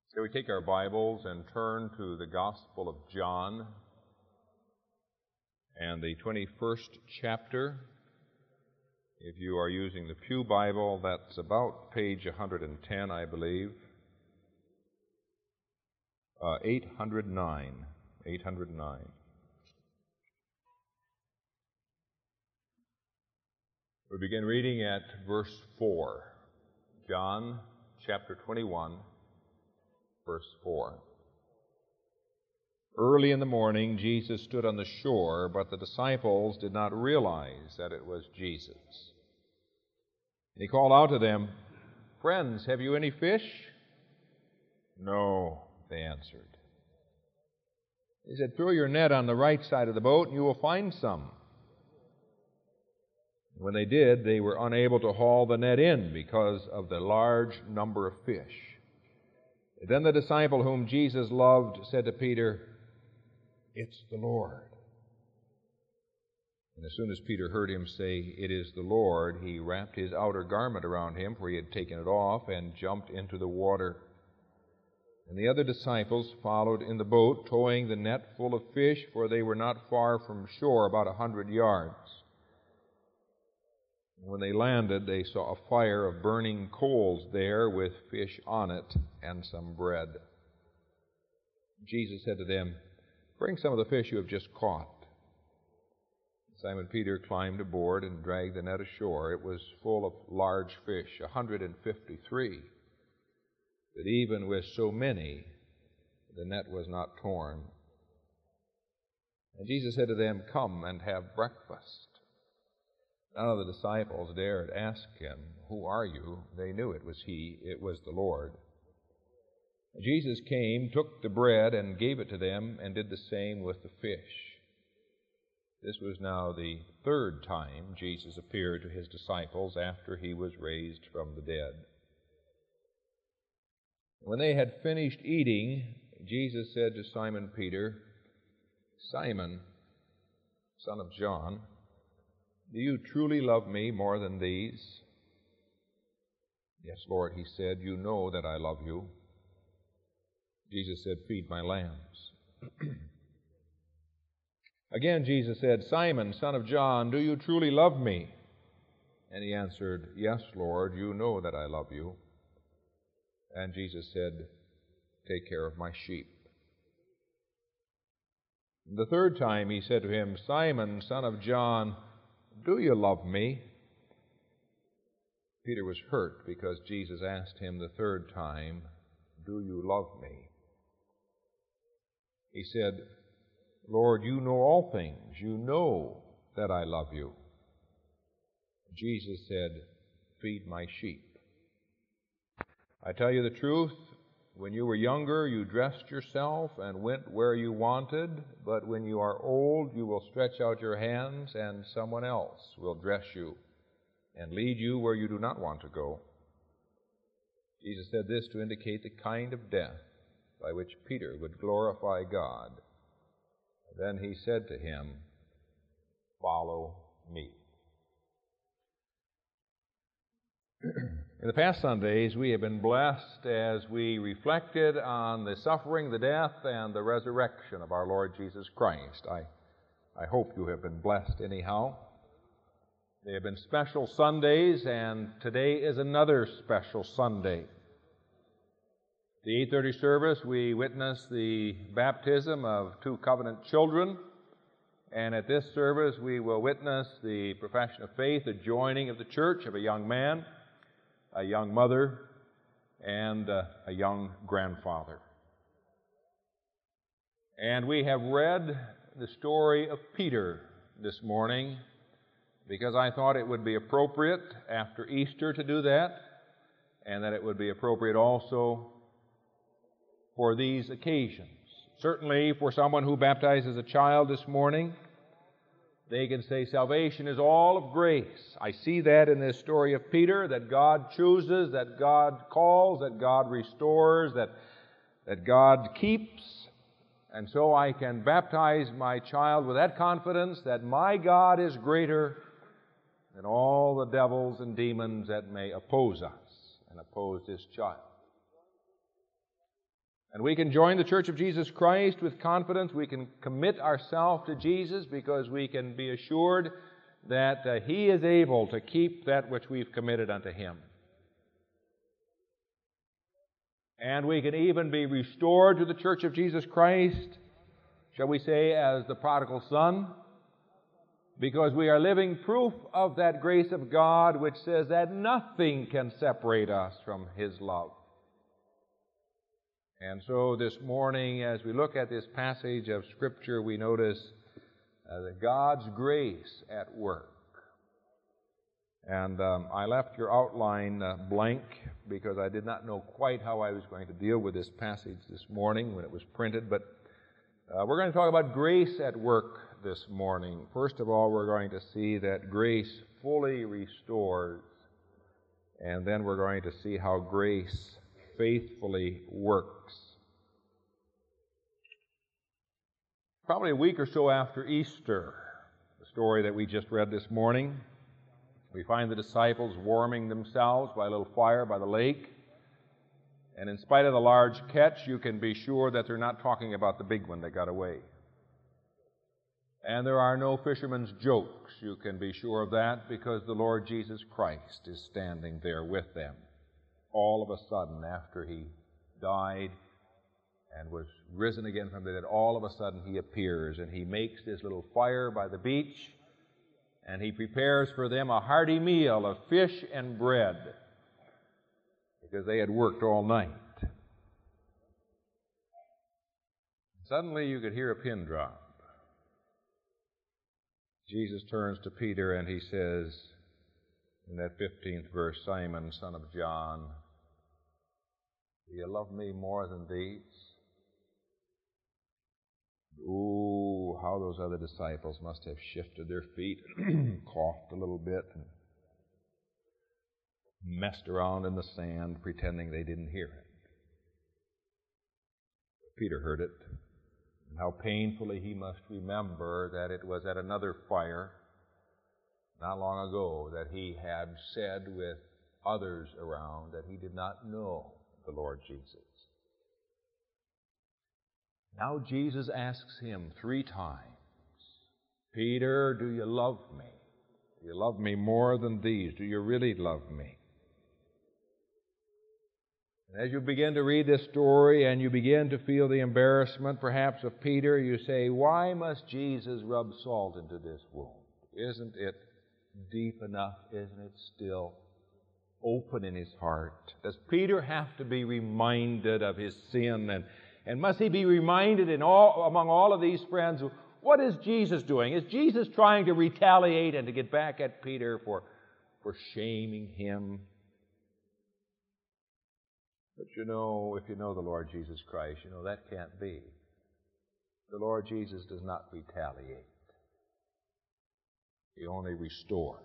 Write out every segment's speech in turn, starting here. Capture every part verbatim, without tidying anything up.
Shall we take our Bibles and turn to the Gospel of John and the twenty-first chapter? If you are using the Pew Bible, that's about page one hundred ten, I believe. Uh, eight hundred nine. eight hundred nine. We begin reading at verse four. John chapter twenty-one. Verse four. Early in the morning, Jesus stood on the shore, but the disciples did not realize that it was Jesus. And he called out to them, "Friends, have you any fish?" "No," they answered. He said, "Throw your net on the right side of the boat, and you will find some." When they did, they were unable to haul the net in because of the large number of fish. Then the disciple whom Jesus loved said to Peter, "It's the Lord." And as soon as Peter heard him say, "It is the Lord," he wrapped his outer garment around him, for he had taken it off, and jumped into the water. And the other disciples followed in the boat, towing the net full of fish, for they were not far from shore, about a hundred yards. When they landed, they saw a fire of burning coals there with fish on it and some bread. Jesus said to them, "Bring some of the fish you have just caught." Simon Peter climbed aboard and dragged the net ashore. It was full of large fish, a hundred and fifty-three. But even with so many, the net was not torn. And Jesus said to them, "Come and have breakfast." None of the disciples dared ask him, "Who are you?" They knew it was he, it was the Lord. Jesus came, took the bread, and gave it to them, and did the same with the fish. This was now the third time Jesus appeared to his disciples after he was raised from the dead. When they had finished eating, Jesus said to Simon Peter, "Simon, son of John, do you truly love me more than these?" "Yes, Lord," he said, "you know that I love you." Jesus said, "Feed my lambs." Again Jesus said, "Simon, son of John, do you truly love me?" And he answered, "Yes, Lord, you know that I love you." And Jesus said, "Take care of my sheep." The third time he said to him, "Simon, son of John, do you love me?" Peter was hurt because Jesus asked him the third time, "Do you love me?" He said, "Lord, you know all things. You know that I love you." Jesus said, "Feed my sheep. I tell you the truth, when you were younger, you dressed yourself and went where you wanted, but when you are old, you will stretch out your hands, and someone else will dress you and lead you where you do not want to go." Jesus said this to indicate the kind of death by which Peter would glorify God. Then he said to him, "Follow me." In the past Sundays, we have been blessed as we reflected on the suffering, the death, and the resurrection of our Lord Jesus Christ. I, I hope you have been blessed anyhow. They have been special Sundays, and today is another special Sunday. The eight thirty service, we witnessed the baptism of two covenant children, and at this service we will witness the profession of faith, the joining of the church of a young man, a young mother, and uh, a young grandfather. And we have read the story of Peter this morning because I thought it would be appropriate after Easter to do that, and that it would be appropriate also for these occasions. Certainly for someone who baptizes a child this morning, they can say salvation is all of grace. I see that in this story of Peter, that God chooses, that God calls, that God restores, that, that God keeps. And so I can baptize my child with that confidence that my God is greater than all the devils and demons that may oppose us and oppose this child. And we can join the Church of Jesus Christ with confidence. We can commit ourselves to Jesus because we can be assured that uh, He is able to keep that which we've committed unto Him. And we can even be restored to the Church of Jesus Christ, shall we say, as the prodigal son, because we are living proof of that grace of God which says that nothing can separate us from His love. And so this morning, as we look at this passage of Scripture, we notice uh, that God's grace at work. And um, I left your outline uh, blank because I did not know quite how I was going to deal with this passage this morning when it was printed. But uh, we're going to talk about grace at work this morning. First of all, we're going to see that grace fully restores. And then we're going to see how grace faithfully works. Probably a week or so after Easter, the story that we just read this morning, we find the disciples warming themselves by a little fire by the lake. And in spite of the large catch, you can be sure that they're not talking about the big one that got away. And there are no fishermen's jokes. You can be sure of that because the Lord Jesus Christ is standing there with them. All of a sudden, after He died and was risen again from the dead, all of a sudden He appears and He makes this little fire by the beach. And He prepares for them a hearty meal of fish and bread because they had worked all night. Suddenly you could hear a pin drop. Jesus turns to Peter and He says in that fifteenth verse, "Simon, son of John, do you love Me more than these?" Ooh, how those other disciples must have shifted their feet, coughed a little bit, and messed around in the sand, pretending they didn't hear it. Peter heard it, and how painfully he must remember that it was at another fire, not long ago, that he had said with others around that he did not know the Lord Jesus. Now Jesus asks him three times, "Peter, do you love Me? Do you love Me more than these? Do you really love Me?" And as you begin to read this story and you begin to feel the embarrassment perhaps of Peter, you say, why must Jesus rub salt into this wound? Isn't it deep enough? Isn't it still open in his heart? Does Peter have to be reminded of his sin? And And must he be reminded in all, among all of these friends, what is Jesus doing? Is Jesus trying to retaliate and to get back at Peter for, for shaming him? But you know, if you know the Lord Jesus Christ, you know that can't be. The Lord Jesus does not retaliate. He only restores.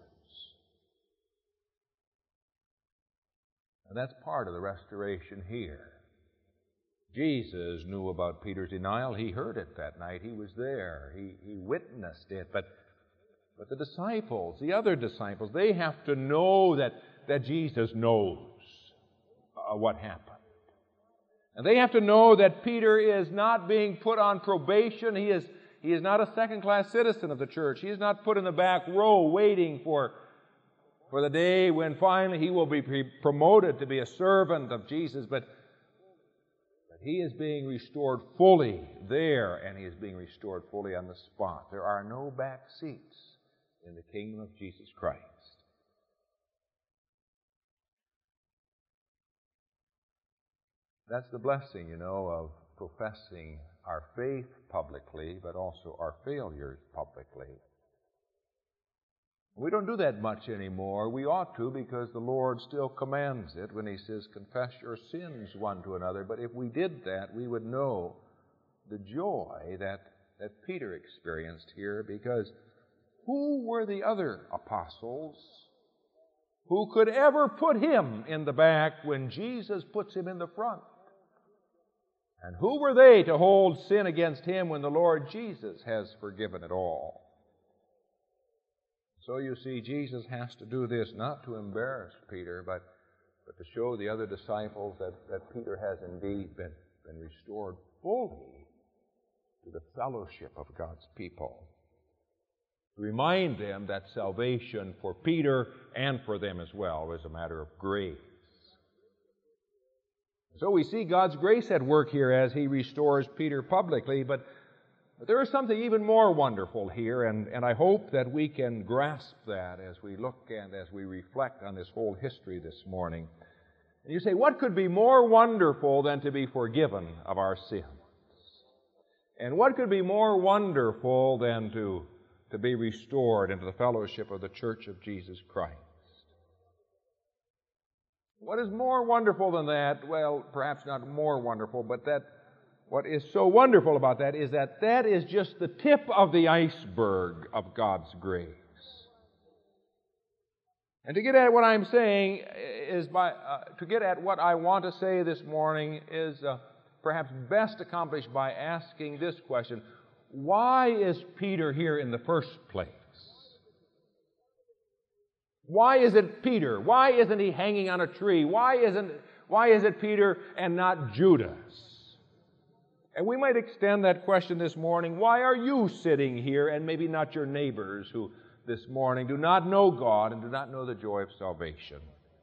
And that's part of the restoration here. Jesus knew about Peter's denial. He heard it that night. He was there. He, he witnessed it. But, but the disciples, the other disciples, they have to know that, that Jesus knows uh, what happened. And they have to know that Peter is not being put on probation. He is, he is not a second-class citizen of the church. He is not put in the back row waiting for, for the day when finally he will be promoted to be a servant of Jesus. But He is being restored fully there, and He is being restored fully on the spot. There are no back seats in the kingdom of Jesus Christ. That's the blessing, you know, of professing our faith publicly, but also our failures publicly. We don't do that much anymore. We ought to, because the Lord still commands it when He says, confess your sins one to another. But if we did that, we would know the joy that, that Peter experienced here, because who were the other apostles who could ever put him in the back when Jesus puts him in the front? And who were they to hold sin against him when the Lord Jesus has forgiven it all? So you see, Jesus has to do this not to embarrass Peter, but, but to show the other disciples that, that Peter has indeed been been restored fully to the fellowship of God's people. Remind them that salvation for Peter and for them as well was a matter of grace. So we see God's grace at work here as He restores Peter publicly, but But there is something even more wonderful here, and, and I hope that we can grasp that as we look and as we reflect on this whole history this morning. And you say, what could be more wonderful than to be forgiven of our sins? And what could be more wonderful than to, to be restored into the fellowship of the Church of Jesus Christ? What is more wonderful than that? Well, perhaps not more wonderful, but that what is so wonderful about that is that that is just the tip of the iceberg of God's grace. And to get at what I'm saying is by uh, to get at what I want to say this morning is uh, perhaps best accomplished by asking this question: why is Peter here in the first place? Why is it Peter? Why isn't he hanging on a tree? Why isn't why is it Peter and not Judas? And we might extend that question this morning. Why are you sitting here and maybe not your neighbors who this morning do not know God and do not know the joy of salvation?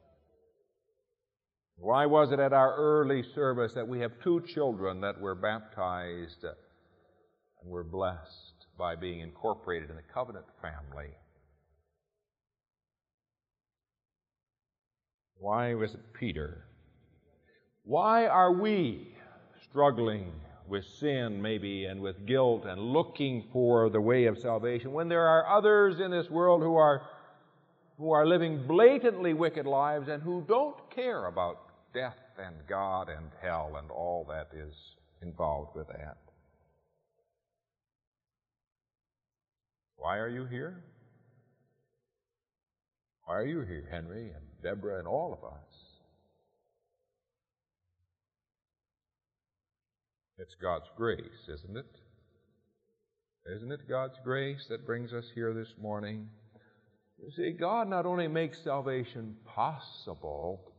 Why was it at our early service that we have two children that were baptized and were blessed by being incorporated in the covenant family? Why was it Peter? Why are we struggling with sin maybe and with guilt and looking for the way of salvation when there are others in this world who are who are living blatantly wicked lives and who don't care about death and God and hell and all that is involved with that? Why are you here? Why are you here, Henry and Deborah and all of us? It's God's grace, isn't it? Isn't it God's grace that brings us here this morning? You see, God not only makes salvation possible,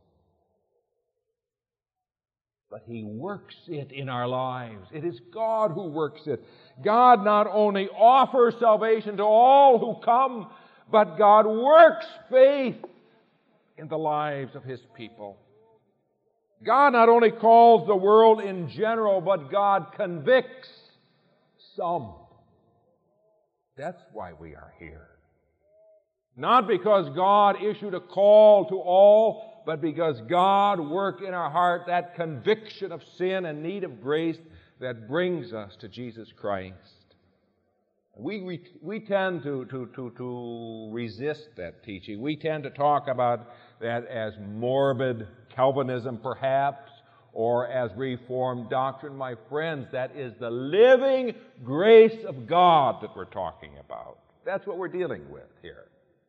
but He works it in our lives. It is God who works it. God not only offers salvation to all who come, but God works faith in the lives of His people. God not only calls the world in general, but God convicts some. That's why we are here. Not because God issued a call to all, but because God worked in our heart that conviction of sin and need of grace that brings us to Jesus Christ. We, we, we tend to, to, to, to resist that teaching. We tend to talk about that as morbid Calvinism, perhaps, or as Reformed doctrine. My friends, that is the living grace of God that we're talking about. That's what we're dealing with here.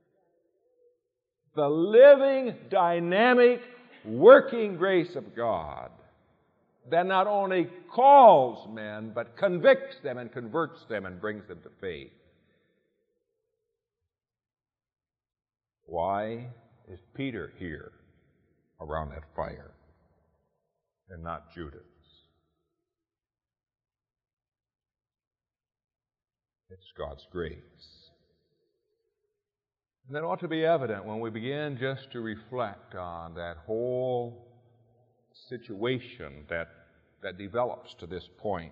The living, dynamic, working grace of God that not only calls men, but convicts them and converts them and brings them to faith. Why is Peter here around that fire and not Judas? It's God's grace. And that ought to be evident when we begin just to reflect on that whole situation that, that develops to this point.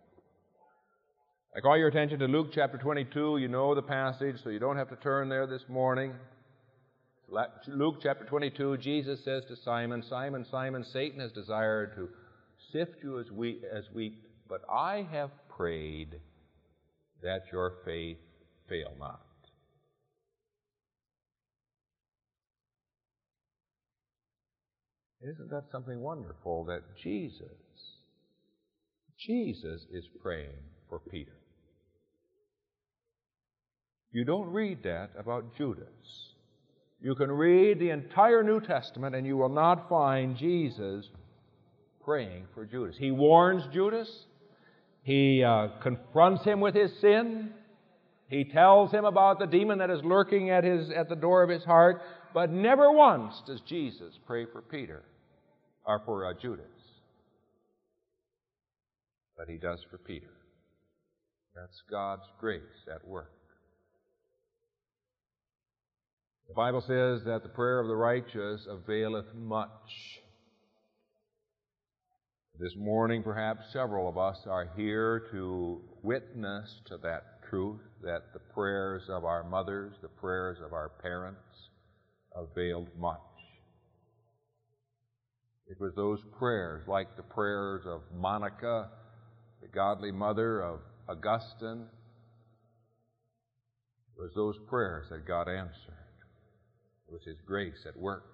I call your attention to Luke chapter twenty-two. You know the passage, so you don't have to turn there this morning. Luke chapter twenty-two, Jesus says to Simon, Simon, Simon, Satan has desired to sift you as wheat, as wheat, but I have prayed that your faith fail not. Isn't that something wonderful that Jesus, Jesus is praying for Peter? You don't read that about Judas. You can read the entire New Testament and you will not find Jesus praying for Judas. He warns Judas. He uh, confronts him with his sin. He tells him about the demon that is lurking at his at the door of his heart. But never once does Jesus pray for Peter or for uh, Judas. but He does for Peter. That's God's grace at work. The Bible says that the prayer of the righteous availeth much. This morning, perhaps several of us are here to witness to that truth, that the prayers of our mothers, the prayers of our parents, availed much. It was those prayers, like the prayers of Monica, the godly mother of Augustine. It was those prayers that God answered. It was His grace at work.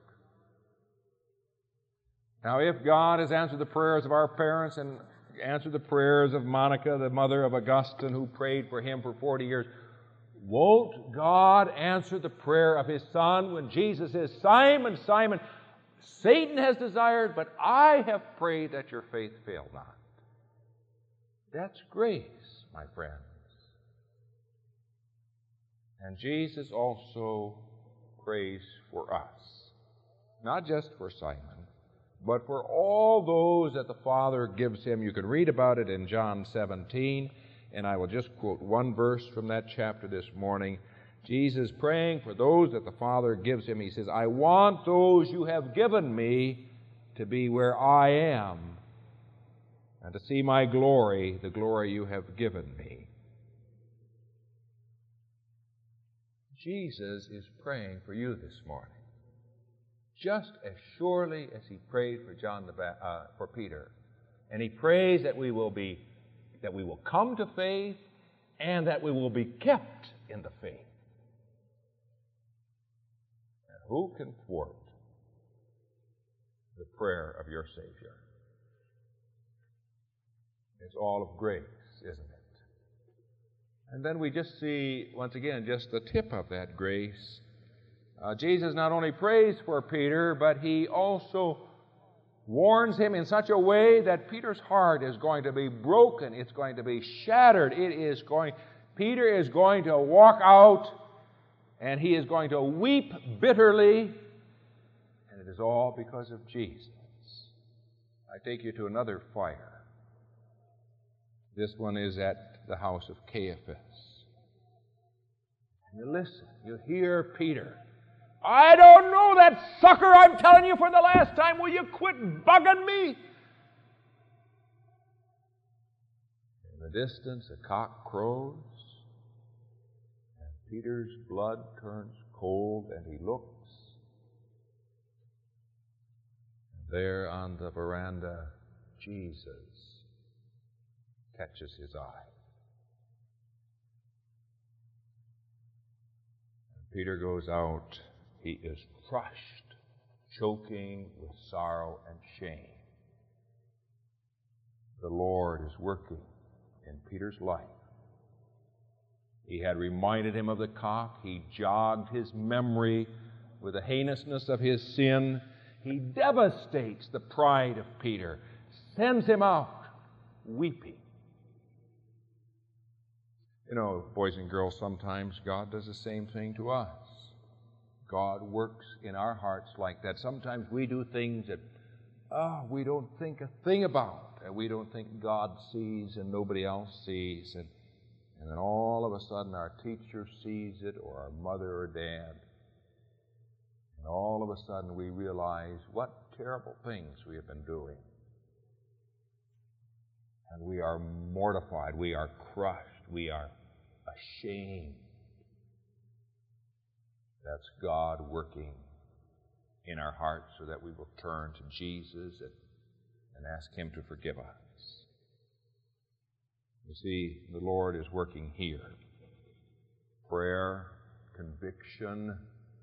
Now, if God has answered the prayers of our parents and answered the prayers of Monica, the mother of Augustine, who prayed for him for forty years, won't God answer the prayer of His Son when Jesus says, Simon, Simon, Satan has desired, but I have prayed that your faith fail not. That's grace, my friends. And Jesus also prays for us. Not just for Simon, but for all those that the Father gives Him. You can read about it in John seventeen, and I will just quote one verse from that chapter this morning. Jesus praying for those that the Father gives Him. He says, I want those you have given me to be where I am, and to see my glory, the glory you have given me. Jesus is praying for you this morning, just as surely as He prayed for John the ba- uh, for Peter, and He prays that we will be, that we will come to faith, and that we will be kept in the faith. And who can thwart the prayer of your Savior? It's all of grace, isn't it? And then we just see, once again, just the tip of that grace. Uh, Jesus not only prays for Peter, but He also warns him in such a way that Peter's heart is going to be broken. It's going to be shattered. It is going, Peter is going to walk out, and he is going to weep bitterly, and it is all because of Jesus. I take you to another fire. This one is at the house of Caiaphas. And you listen, you hear Peter. I don't know that sucker, I'm telling you for the last time. Will you quit bugging me? In the distance, a cock crows, and Peter's blood turns cold, and he looks. And there on the veranda, Jesus catches his eye. And Peter goes out. He is crushed, choking with sorrow and shame. The Lord is working in Peter's life. He had reminded him of the cock. He jogged his memory with the heinousness of his sin. He devastates the pride of Peter, sends him out weeping. You know, boys and girls, sometimes God does the same thing to us. God works in our hearts like that. Sometimes we do things that oh, we don't think a thing about, and we don't think God sees and nobody else sees. And, and then all of a sudden our teacher sees it, or our mother or dad. And all of a sudden we realize what terrible things we have been doing. And we are mortified, we are crushed, we are ashamed. That's God working in our hearts so that we will turn to Jesus and, and ask Him to forgive us. You see, the Lord is working here. Prayer, conviction.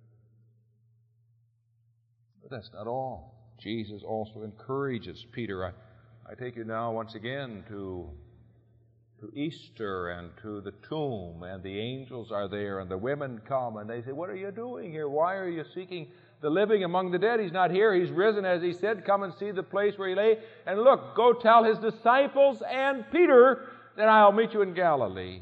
But that's not all. Jesus also encourages Peter. I, I take you now once again to to Easter and to the tomb, and the angels are there, and the women come, and they say, what are you doing here? Why are you seeking the living among the dead? He's not here. He's risen, as He said. Come and see the place where He lay. And look, go tell His disciples and Peter that I'll meet you in Galilee.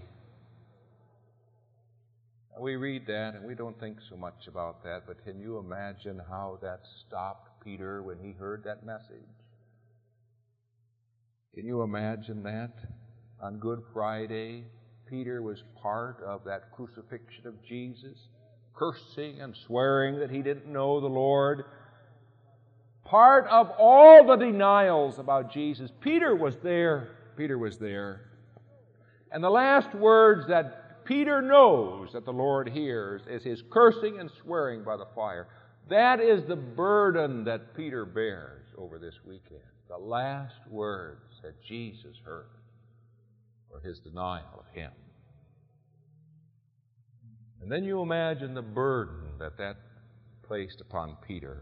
We read that, and we don't think so much about that, but can you imagine how that stopped Peter when he heard that message? Can you imagine that? On Good Friday, Peter was part of that crucifixion of Jesus, cursing and swearing that he didn't know the Lord. Part of all the denials about Jesus. Peter was there. Peter was there. And the last words that Peter knows that the Lord hears is his cursing and swearing by the fire. That is the burden that Peter bears over this weekend. The last words that Jesus heard were his denial of him. And then you imagine the burden that that placed upon Peter.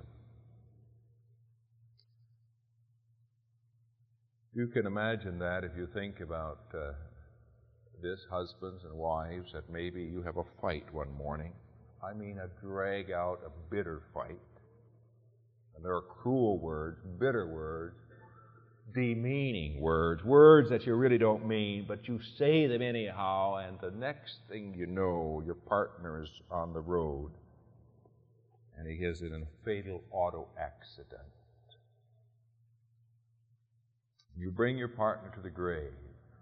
You can imagine that if you think about uh, this, husbands and wives, that maybe you have a fight one morning. I mean a drag out, a bitter fight. And there are cruel words, bitter words, demeaning words, words that you really don't mean, but you say them anyhow, and the next thing you know, your partner is on the road, and he is in a fatal auto accident. You bring your partner to the grave.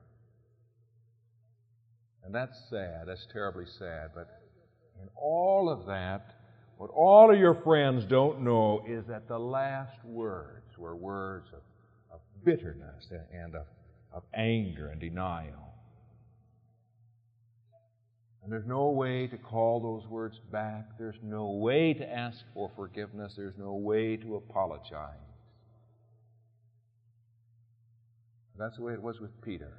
And that's sad, that's terribly sad, but in all of that, what all of your friends don't know is that the last words were words of, of bitterness and of, of anger and denial. And there's no way to call those words back. There's no way to ask for forgiveness. There's no way to apologize. That's the way it was with Peter.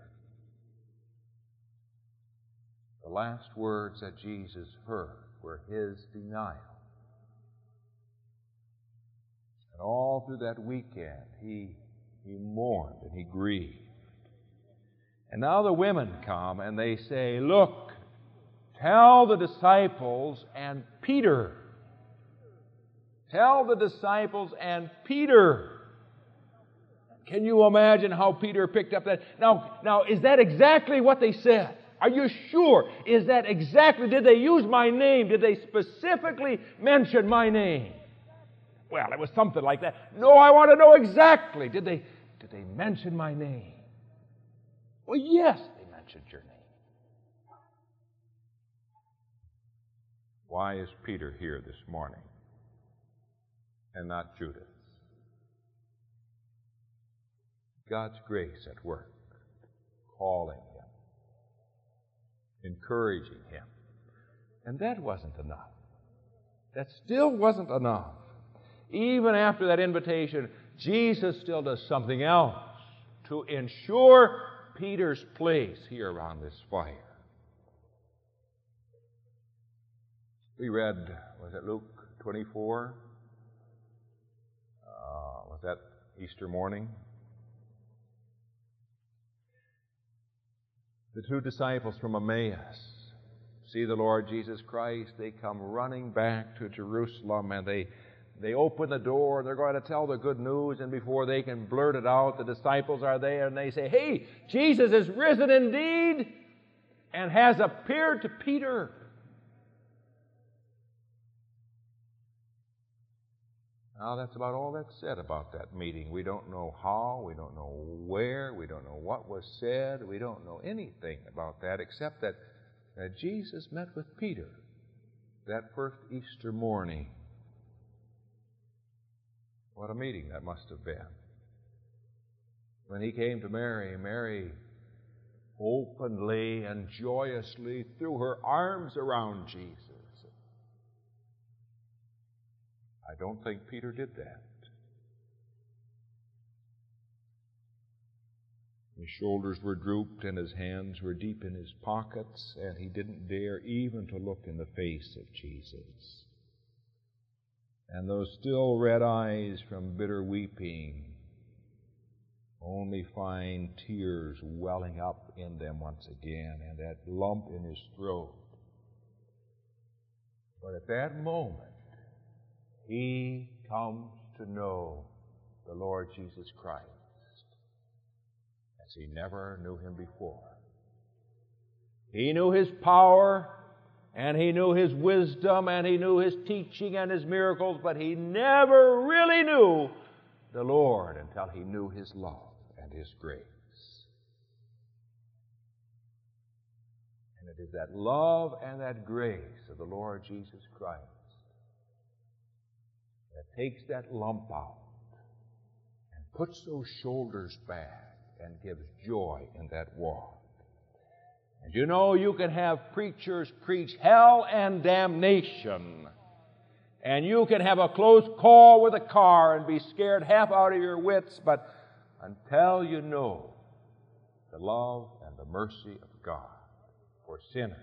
The last words that Jesus heard were his denial. And all through that weekend, he, he mourned and he grieved. And now the women come and they say, look, tell the disciples and Peter. Tell the disciples and Peter. Can you imagine how Peter picked up that? Now, now, is that exactly what they said? Are you sure? Is that exactly, did they use my name? Did they specifically mention my name? Well, it was something like that. No, I want to know exactly. Did they, did they mention my name? Well, yes, they mentioned your name. Why is Peter here this morning and not Judas? God's grace at work, calling him, encouraging him. And that wasn't enough. That still wasn't enough. Even after that invitation, Jesus still does something else to ensure Peter's place here around this fire. We read, was it Luke twenty-four? Uh, was that Easter morning? The two disciples from Emmaus see the Lord Jesus Christ. They come running back to Jerusalem, and they, they open the door, and they're going to tell the good news, and before they can blurt it out, the disciples are there, and they say, hey, Jesus is risen indeed and has appeared to Peter. Now, that's about all that's said about that meeting. We don't know how, we don't know where, we don't know what was said, we don't know anything about that except that, that Jesus met with Peter that first Easter morning. What a meeting that must have been. When he came to Mary, Mary openly and joyously threw her arms around Jesus. I don't think Peter did that. His shoulders were drooped and his hands were deep in his pockets, and he didn't dare even to look in the face of Jesus. And those still red eyes from bitter weeping only find tears welling up in them once again, and that lump in his throat. But at that moment, he comes to know the Lord Jesus Christ as he never knew him before. He knew his power, and he knew his wisdom, and he knew his teaching and his miracles, but he never really knew the Lord until he knew his love and his grace. And it is that love and that grace of the Lord Jesus Christ that takes that lump out and puts those shoulders back and gives joy in that walk. And you know, you can have preachers preach hell and damnation, and you can have a close call with a car and be scared half out of your wits, but until you know the love and the mercy of God for sinners,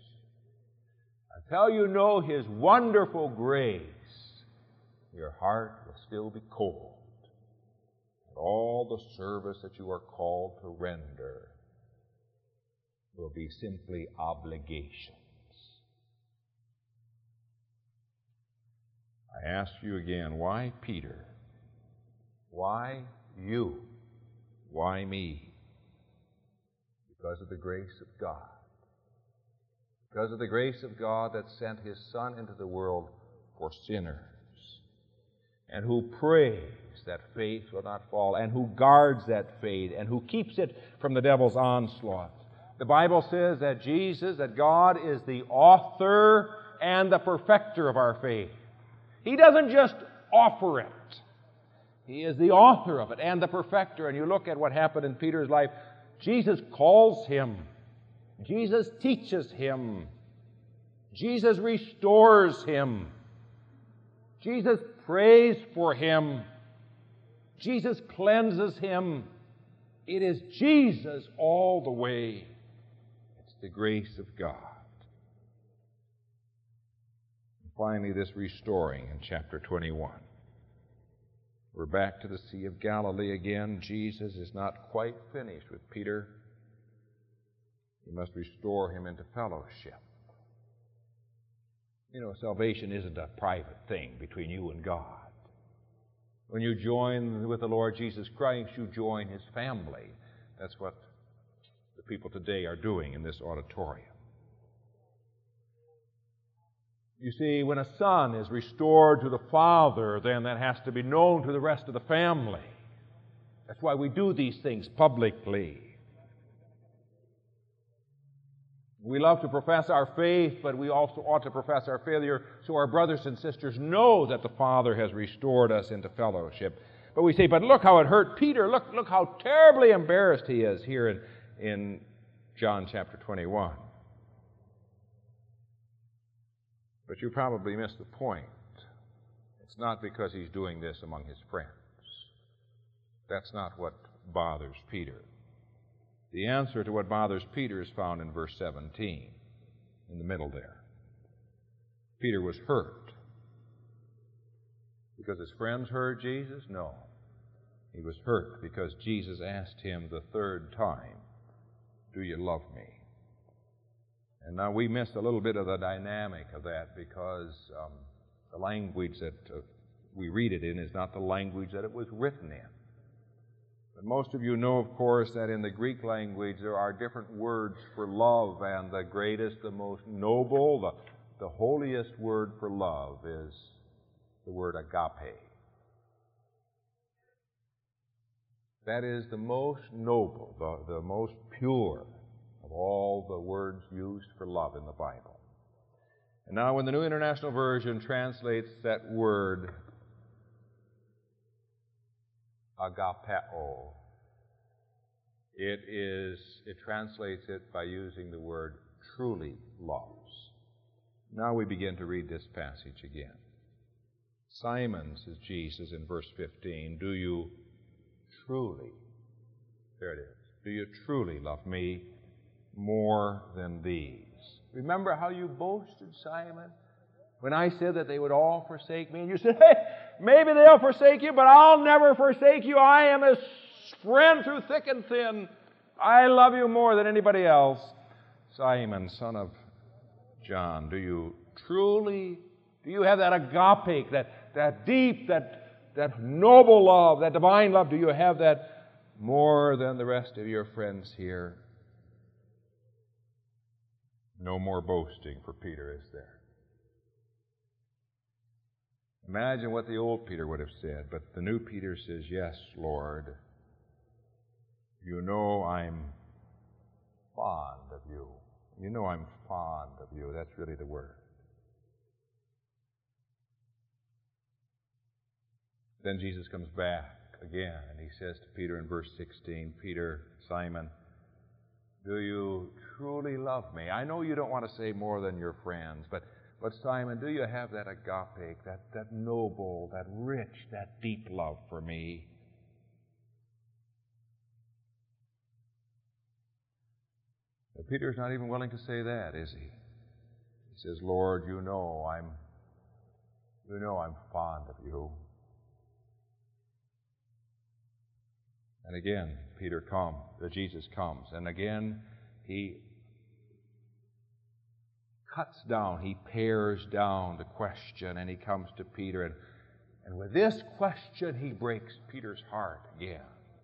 until you know His wonderful grace, your heart will still be cold. And all the service that you are called to render will be simply obligations. I ask you again, why Peter? Why you? Why me? Because of the grace of God. Because of the grace of God that sent His Son into the world for sinners, and who prays that faith will not fall, and who guards that faith, and who keeps it from the devil's onslaught. The Bible says that Jesus, that God is the author and the perfecter of our faith. He doesn't just offer it. He is the author of it and the perfecter. And you look at what happened in Peter's life. Jesus calls him. Jesus teaches him. Jesus restores him. Jesus prays for him. Jesus cleanses him. It is Jesus all the way. It's the grace of God. And finally, this restoring in chapter twenty-one. We're back to the Sea of Galilee again. Jesus is not quite finished with Peter. He must restore him into fellowship. You know, salvation isn't a private thing between you and God. When you join with the Lord Jesus Christ, you join His family. That's what the people today are doing in this auditorium. You see, when a son is restored to the father, then that has to be known to the rest of the family. That's why we do these things publicly. We love to profess our faith, but we also ought to profess our failure so our brothers and sisters know that the Father has restored us into fellowship. But we say, but look how it hurt Peter. Look, look how terribly embarrassed he is here in, in John chapter twenty-one. But you probably missed the point. It's not because he's doing this among his friends. That's not what bothers Peter. The answer to what bothers Peter is found in verse seventeen, in the middle there. Peter was hurt because his friends heard Jesus? No. He was hurt because Jesus asked him the third time, "Do you love me?" And now we missed a little bit of the dynamic of that because um, the language that uh, we read it in is not the language that it was written in. But most of you know, of course, that in the Greek language there are different words for love, and the greatest, the most noble, the, the holiest word for love is the word agape. That is the most noble, the, the most pure of all the words used for love in the Bible. And now when the New International Version translates that word agapeo, it is, it translates it by using the word truly loves. Now we begin to read this passage again. Simon, says Jesus in verse fifteen, do you truly, there it is, do you truly love me more than these? Remember how you boasted, Simon, when I said that they would all forsake me? And you said, hey, maybe they'll forsake you, but I'll never forsake you. I am His friend through thick and thin. I love you more than anybody else. Simon, son of John, do you truly, do you have that agape, that, that deep, that, that noble love, that divine love? Do you have that more than the rest of your friends here? No more boasting for Peter, is there? Imagine what the old Peter would have said, but the new Peter says, yes, Lord, you know I'm fond of you. you know I'm fond of you. That's really the word. Then Jesus comes back again, and he says to Peter in verse sixteen, Peter, Simon, do you truly love me? I know you don't want to say more than your friends, but, but Simon, do you have that agape, that, that noble, that rich, that deep love for me? But Peter's not even willing to say that, is he? He says, Lord, you know I'm, you know I'm fond of you. And again, Peter comes, uh, Jesus comes, and again he cuts down, he pares down the question, and he comes to Peter, and, and with this question he breaks Peter's heart again.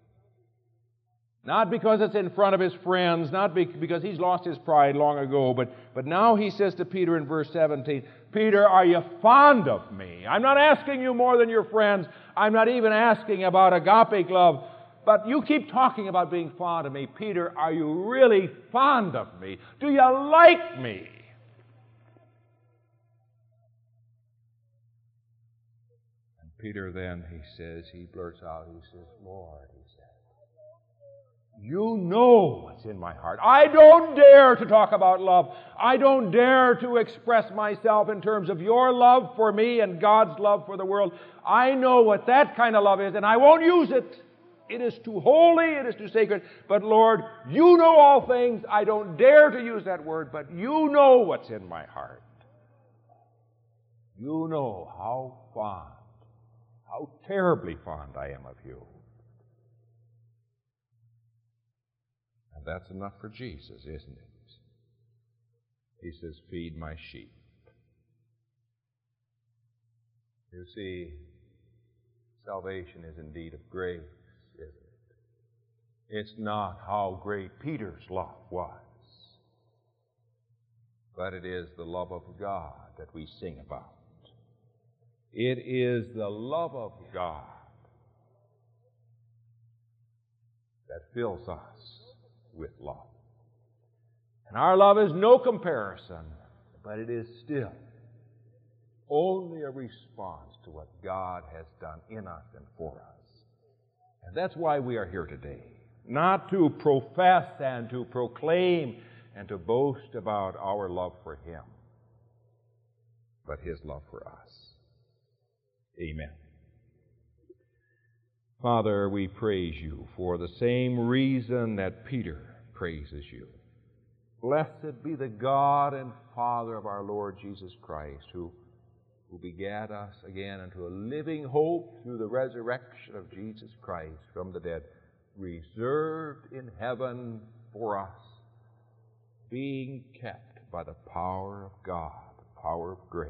Not because it's in front of his friends, not be, because he's lost his pride long ago, but, but now he says to Peter in verse seventeen, Peter, are you fond of me? I'm not asking you more than your friends. I'm not even asking about agape love. But you keep talking about being fond of me. Peter, are you really fond of me? Do you like me? And Peter then, he says, he blurts out, he says, Lord, he says, you know what's in my heart. I don't dare to talk about love. I don't dare to express myself in terms of your love for me and God's love for the world. I know what that kind of love is, and I won't use it. It is too holy, it is too sacred. But Lord, you know all things. I don't dare to use that word, but you know what's in my heart. You know how fond, how terribly fond I am of you. And that's enough for Jesus, isn't it? He says, feed my sheep. You see, salvation is indeed of grace. Isn't it? It's not how great Peter's love was, but it is the love of God that we sing about. It is the love of God that fills us with love. And our love is no comparison, but it is still only a response to what God has done in us and for us. And that's why we are here today. Not to profess and to proclaim and to boast about our love for Him, but His love for us. Amen. Father, we praise you for the same reason that Peter praises you. Blessed be the God and Father of our Lord Jesus Christ, who who begat us again into a living hope through the resurrection of Jesus Christ from the dead, reserved in heaven for us, being kept by the power of God, the power of grace.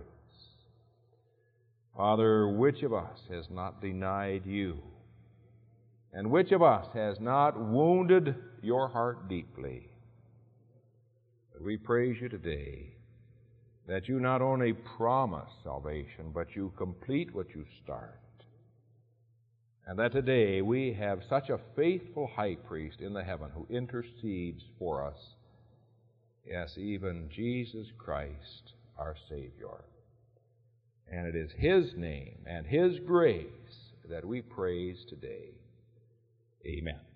Father, which of us has not denied you? And which of us has not wounded your heart deeply? But we praise you today that you not only promise salvation, but you complete what you start. And that today we have such a faithful high priest in the heaven who intercedes for us. Yes, even Jesus Christ, our Savior. And it is His name and His grace that we praise today. Amen.